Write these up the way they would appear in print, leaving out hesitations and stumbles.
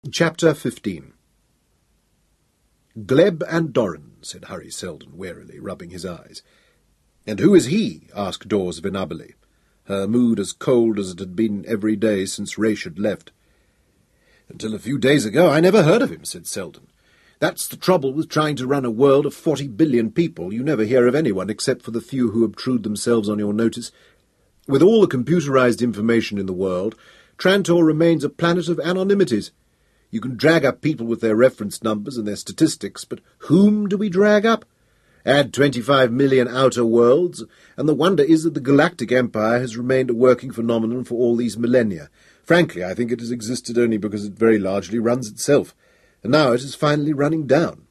Chapter 15. "Gleb Andoran," said Harry Seldon wearily, rubbing his eyes. "And who is he?" asked Dawes venably, her mood as cold as it had been every day since Rache had left. "Until a few days ago I never heard of him," said Seldon. "That's the trouble with trying to run a world of 40 billion people. You never hear of anyone except for the few who obtrude themselves on your notice. With all the computerized information in the world, Trantor remains a planet of anonymities. You can drag up people with their reference numbers and their statistics, but whom do we drag up? Add 25 million outer worlds, and the wonder is that the Galactic Empire has remained a working phenomenon for all these millennia. Frankly, I think it has existed only because it very largely runs itself, and now it is finally running down."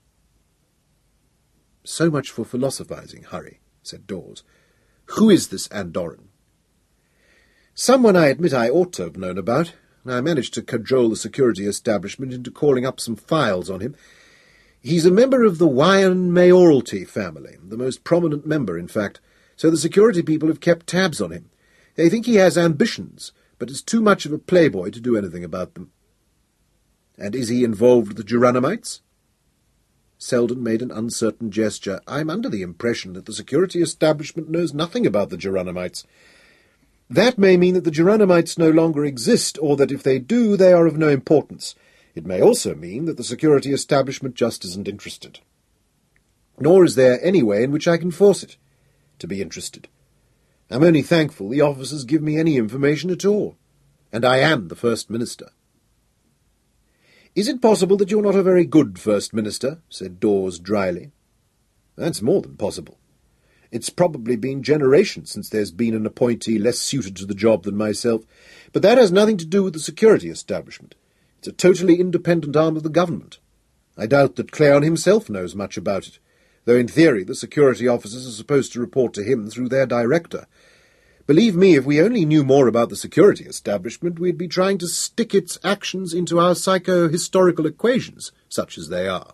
"So much for philosophizing, Harry," said Dawes. "Who is this Andoran?" "Someone I admit I ought to have known about. I managed to cajole the security establishment into calling up some files on him. He's a member of the Wyan mayoralty family, the most prominent member, in fact, so the security people have kept tabs on him. They think he has ambitions, but is too much of a playboy to do anything about them." "And is he involved with the Geronimites?" Seldon made an uncertain gesture. "I'm under the impression that the security establishment knows nothing about the Geronimites. That may mean that the Geronimites no longer exist, or that if they do, they are of no importance. It may also mean that the security establishment just isn't interested. Nor is there any way in which I can force it to be interested. I'm only thankful the officers give me any information at all, and I am the First Minister." "Is it possible that you're not a very good First Minister?" said Dawes dryly. "That's more than possible. It's probably been generations since there's been an appointee less suited to the job than myself, but that has nothing to do with the security establishment. It's a totally independent arm of the government. I doubt that Cleon himself knows much about it, though in theory the security officers are supposed to report to him through their director. Believe me, if we only knew more about the security establishment, we'd be trying to stick its actions into our psycho-historical equations, such as they are."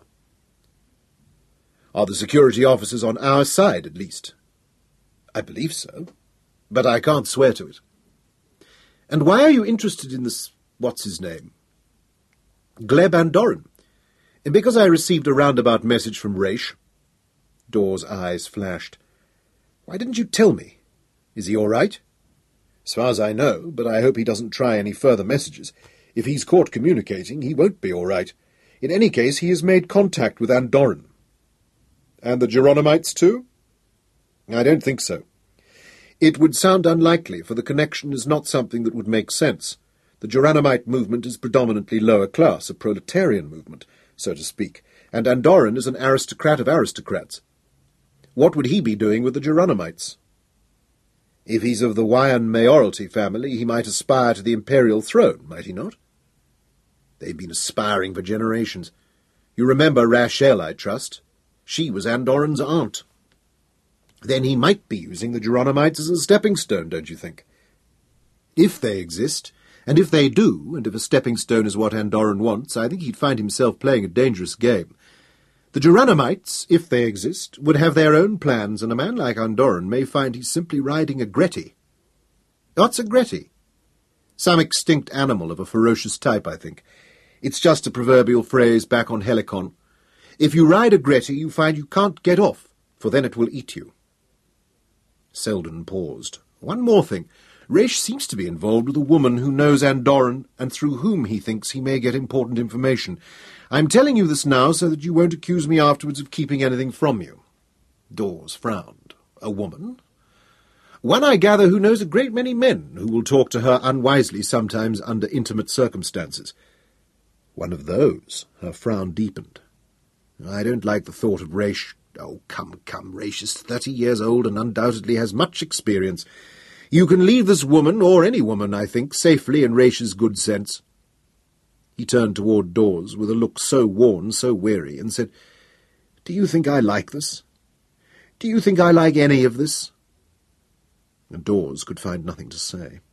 "Are the security officers on our side, at least?" "I believe so, but I can't swear to it." "And why are you interested in this, what's-his-name?" "Gleb Andoran. Because I received a roundabout message from Rache." Dawes' eyes flashed. "Why didn't you tell me? Is he all right?" "As far as I know, but I hope he doesn't try any further messages. If he's caught communicating, he won't be all right. In any case, he has made contact with Andoran." "And the Geronimites too?" "I don't think so. It would sound unlikely, for the connection is not something that would make sense. The Geronimite movement is predominantly lower class, a proletarian movement, so to speak, and Andoran is an aristocrat of aristocrats. What would he be doing with the Geronimites? If he's of the Wyan mayoralty family, he might aspire to the imperial throne, might he not? They've been aspiring for generations. You remember Rachel, I trust? She was Andoran's aunt. Then he might be using the Geronimites as a stepping stone, don't you think? If they exist, and if they do, and if a stepping stone is what Andoran wants, I think he'd find himself playing a dangerous game. The Geronimites, if they exist, would have their own plans, and a man like Andoran may find he's simply riding a Gretty." "What's a Gretty?" "Some extinct animal of a ferocious type, I think. It's just a proverbial phrase back on Helicon. If you ride a Gretty, you find you can't get off, for then it will eat you." Seldon paused. "One more thing. Rache seems to be involved with a woman who knows Andoran and through whom he thinks he may get important information. I'm telling you this now so that you won't accuse me afterwards of keeping anything from you." Dawes frowned. "A woman?" "One, I gather, who knows a great many men who will talk to her unwisely sometimes under intimate circumstances." "One of those?" Her frown deepened. "I don't like the thought of Rache." "Oh, come, Rache is 30 years old and undoubtedly has much experience. You can leave this woman, or any woman, I think, safely in Rache's good sense." He turned toward Dawes with a look so worn, so weary, and said, "Do you think I like this? Do you think I like any of this?" And Dawes could find nothing to say.